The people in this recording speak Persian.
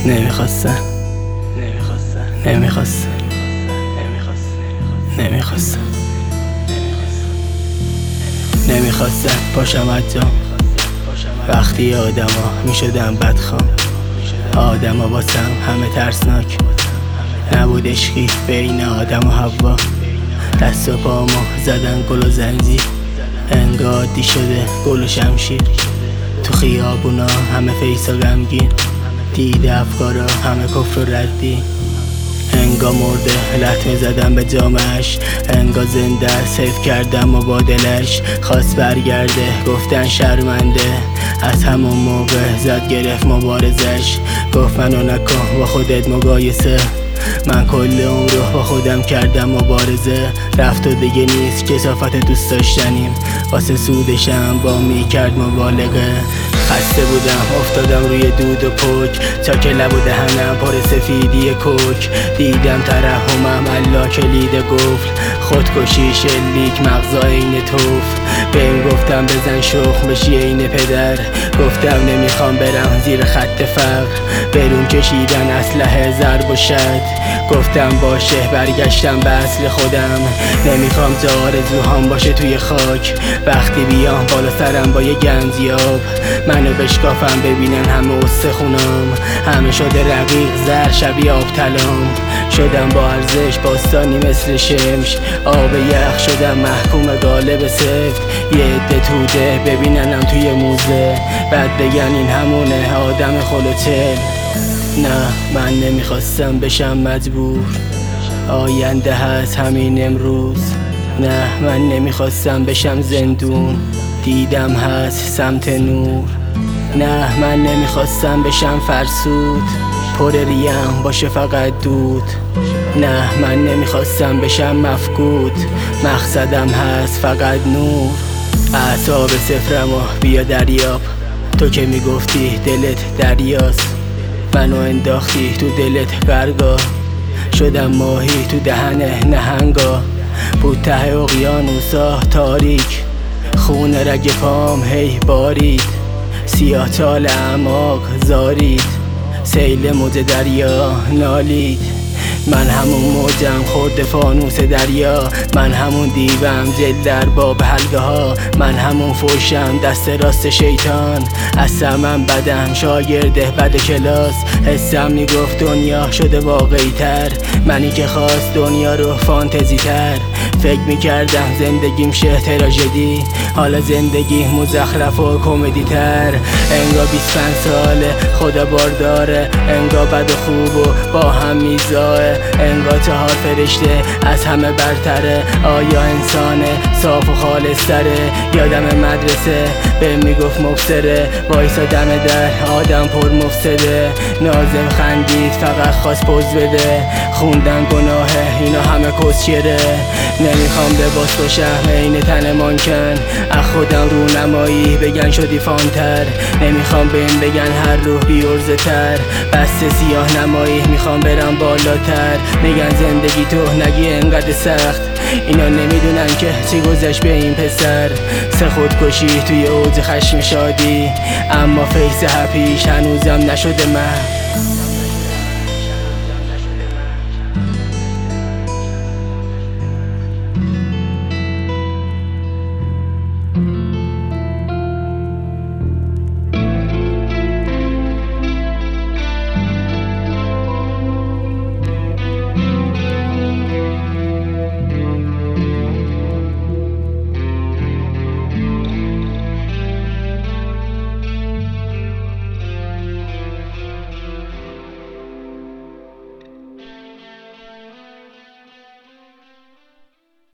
نمیخواستن پاشم حتی وقتی آدما میشدم بدخوام. آدما واسم همه ترسناک، نبود عشقی بین آدم و حوا. دست و پامو زدن گل و زنجیر، انگار دی شده گل و شمشیر. تو خیابونا همه فیسا غمگین، دیده افکارا همه کفر و ردی. انگا مرده لطمه زدم به جامش، انگا زنده حیف کردم مبادلش. خواست برگرده گفتن شرمنده، از همون موقع زد گرفت مبارزش. گفت منو نکن با خودت مقایسه، من کل عمر رو با خودم کردم مبارزه. رفت و دیگه نیست کثافت دوست داشتنیم، واسه سودشم با میکرد مبالغه. خسته بودم افتادم روی دود و پک، تا که لب و دهنم پر سفیدی کوک. دیدم ترحمم الله کلید گفل، خودکشی شلیک مغزا این توف. بهم گفتم بزن شخم بشی این پدر، گفتم نمیخوام برم زیر خط فقر. برون کشیدن اسلحه ضرب و شد، گفتم باشه برگشتم به اصل خودم. نمیخوام تا آرزوهام باشه توی خاک، وقتی بیام بالا سرم با یه گنزیاب. منو بشکافم ببینن همه استخونام، همه شده رقیق زر شبیه آب طلام. شدم با ارزش باستانی مثل شمش، آب یخ شدم محکوم غالب سفت. یه عده توده ببیننم توی موزه، بعد بگن این همونه آدم خلوچل. نه من نمیخواستم بشم مجبور، آینده هست همین امروز. نه من نمیخواستم بشم زندون، دیدم هست سمت نور. نه من نمیخواستم بشم فرسود، پر ریم باشه فقط دود. نه من نمیخواستم بشم مفقود، مقصدم هست فقط نور. اعصاب صفرمو بیا دریاب، تو که میگفتی دلت دریاست. منو انداختی تو دلت غرقا، شدم ماهی تو دهن نهنگا. بود ته اقیانوسا تاریک، خون رگ پام هی بارید. سیاه چال اعماق زارید، سیل موج دریا نالید. من همون موجم خورد فانوس دریا، من همون دیوم جلد در باب حلقه ها. من همون فوشم دست راست شیطان، اصلا من بدم شاگرده بد کلاس. حسم میگفت دنیا شده واقعی تر، منی که خواست دنیا رو فانتزی تر. فکر میکردم زندگیم شه تراژدی، حالا زندگی مزخرف و کمدی تر. انگا 25 ساله خدا بارداره، انگا بد و خوب و با هم میزاه. انگا 4 فرشته از همه برتره، آیا انسانه صاف و خالص تره؟ یادم مدرسه به میگفت مبصره، وایسا دم در آدم پر مفسده. نازم خندید فقط خواست پوز بده، خوندن گناهه اینا همه کسچره. نمیخوام لباس باشم عین تن مانکن، از خودم رو نمایی بگن شدی فانتر. نمیخوام بهم بگن هر روح بیورزه تر، بسته سیاه نمایی میخوام برم بالاتر. میگن زندگی تو نگی انقدر سخت، اینا نمیدونن که چی گذشت به این پسر. سه خودکشی توی اوج خشم شادی، اما فیس هپیش هنوزم نشده من.